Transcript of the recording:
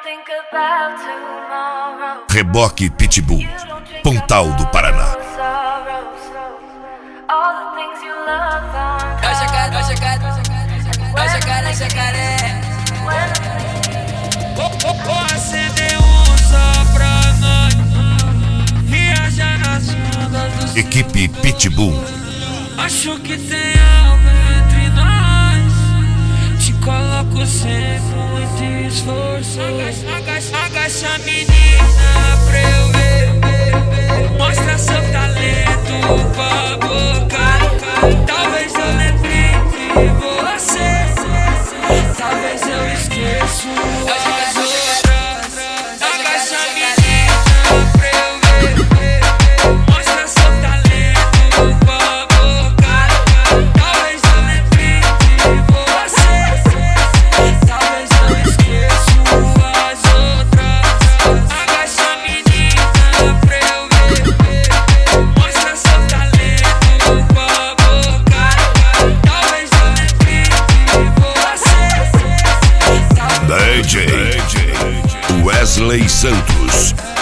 think about tomorrow. Reboque Pitbull, Pontal do Paraná. All the things you love on jacaré. Vou acender só pra nós, viajar nas ondas do Equipe Pitbull. Acho que tem algo entre nós. Te coloco sem muito esforço. Agacha menina pra eu ver. Mostra seu talento pra boca. Talvez eu lembre de você. Talvez eu esqueço as outras. Agacha menina pra eu ver. Mostra seu talento pra boca. Talvez eu lembre de você. Talvez eu esqueço as outras. Agacha menina pra eu ver. Mostra seu talento pra boca. Talvez eu lembre de você. DJ Wesley Santos.